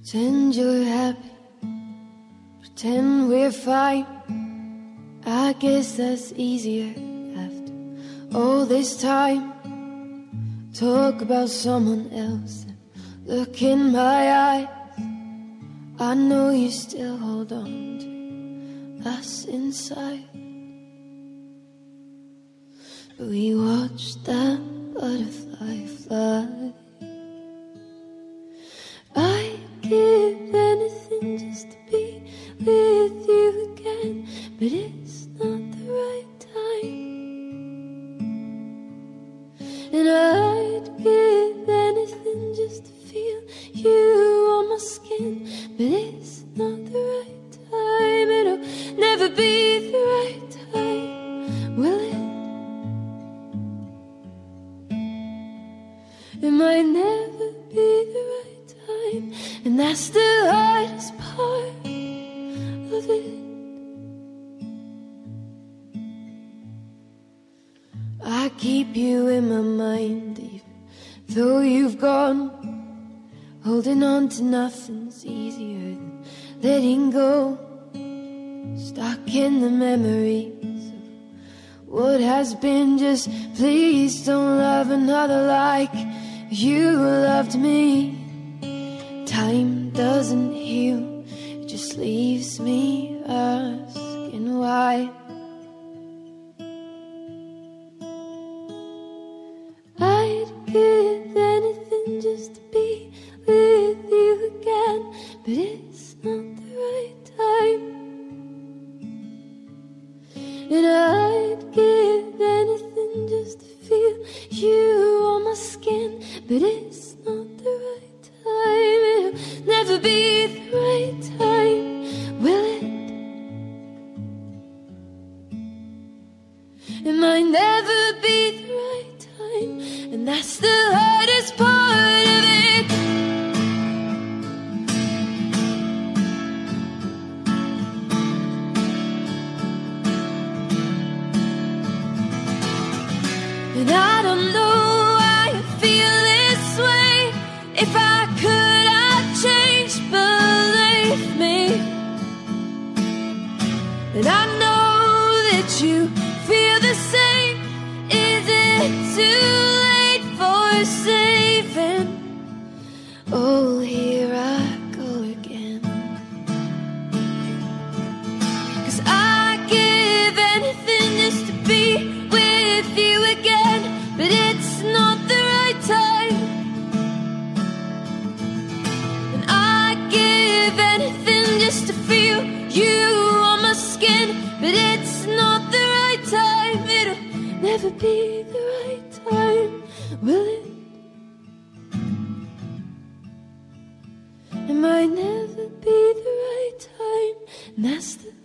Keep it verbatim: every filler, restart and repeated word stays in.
Pretend you're happy, pretend we're fine. I guess that's easier after all this time. Talk about someone else and look in my eyes. I know you still hold on to us inside. But we watched that butterfly fly. I'd give anything just to be with you again, but it's not the right time. And I'd give anything just to feel you on my skin, but it's not the right time. It'll never be the right time, will it? It might never be the right time, and that's the hardest part of it. I keep you in my mind even though you've gone. Holding on to nothing's easier than letting go. Stuck in the memories of what has been. Just please don't love another like you loved me. Time doesn't heal, it just leaves me asking why. I'd give anything just to be with you again, but it's not the right time. And I'd give anything just to feel you on my skin, but it's not the right time. It'll never be the right time, will it? It might never be the right time, and that's the hardest part of it. And I don't know why I feel this way. If I could, I'd change, believe me. And I know that you feel the same. Is it too late for saving? Oh, here I go again. 'Cause I give anything just to be with you again, but it's not the right time. And I give anything just to feel you on my skin, but it's not the right time. It'll never be the right time, will it? It might never be the right time, and that's the